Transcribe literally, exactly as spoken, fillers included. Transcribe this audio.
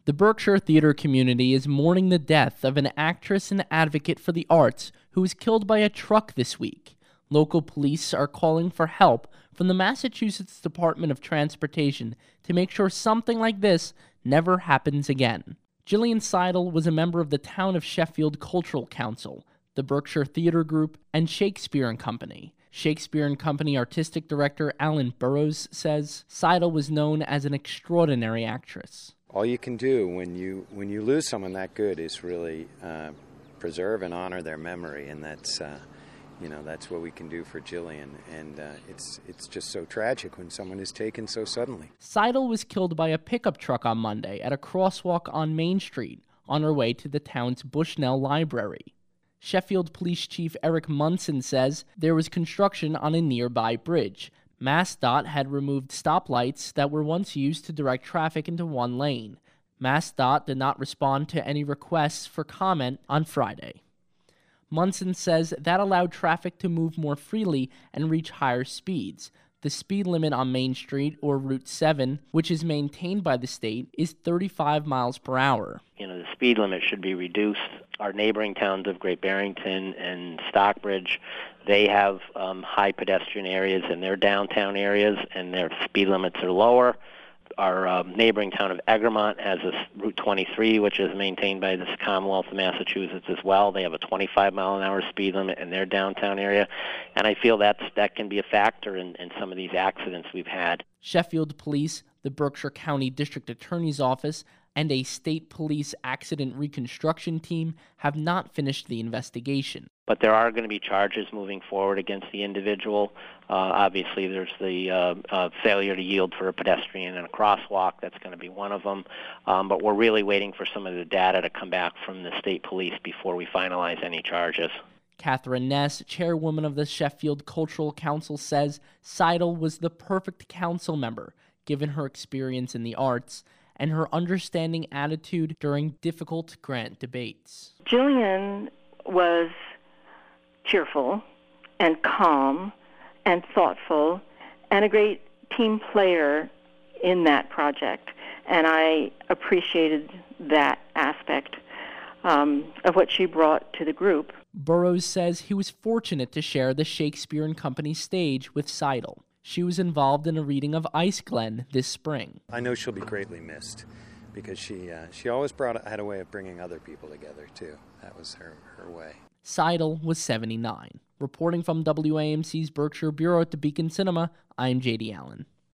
The Berkshire theater community is mourning the death of an actress and advocate for the arts who was killed by a truck this week. Local police are calling for help from the Massachusetts Department of Transportation to make sure something like this never happens again. Jillian Seidel was a member of the Town of Sheffield Cultural Council, the Berkshire Theater Group, and Shakespeare and Company. Shakespeare and Company artistic director Alan Burrows says Seidel was known as an extraordinary actress. All you can do when you when you lose someone that good is really uh, preserve and honor their memory, and that's uh, you know that's what we can do for Jillian. And uh, it's it's just so tragic when someone is taken so suddenly. Seidel was killed by a pickup truck on Monday at a crosswalk on Main Street on her way to the town's Bushnell Library. Sheffield Police Chief Eric Munson says there was construction on a nearby bridge. MassDOT had removed stoplights that were once used to direct traffic into one lane. MassDOT did not respond to any requests for comment on Friday. Munson says that allowed traffic to move more freely and reach higher speeds. The speed limit on Main Street, or Route seven, which is maintained by the state, is thirty-five miles per hour. You know, the speed limit should be reduced. Our neighboring towns of Great Barrington and Stockbridge, they have um, high pedestrian areas in their downtown areas, and their speed limits are lower. Our um, neighboring town of Egremont has a Route twenty-three, which is maintained by the Commonwealth of Massachusetts as well. They have a twenty-five mile an hour speed limit in their downtown area, and I feel that's, that can be a factor in, in some of these accidents we've had. Sheffield Police, the Berkshire County District Attorney's Office, and a state police accident reconstruction team have not finished the investigation. But there are going to be charges moving forward against the individual. Uh, obviously, there's the uh, uh, failure to yield for a pedestrian in a crosswalk. That's going to be one of them. Um, but we're really waiting for some of the data to come back from the state police before we finalize any charges. Catherine Ness, chairwoman of the Sheffield Cultural Council, says Seidel was the perfect council member, given her experience in the arts and her understanding attitude during difficult grant debates. Jillian was cheerful and calm and thoughtful and a great team player in that project. And I appreciated that aspect um, of what she brought to the group. Burrows says he was fortunate to share the Shakespeare and Company stage with Seidel. She was involved in a reading of Ice Glen this spring. I know she'll be greatly missed because she uh, she always brought had a way of bringing other people together, too. That was her, her way. Seidel was seventy-nine. Reporting from W A M C's Berkshire Bureau at the Beacon Cinema, I'm J D Allen.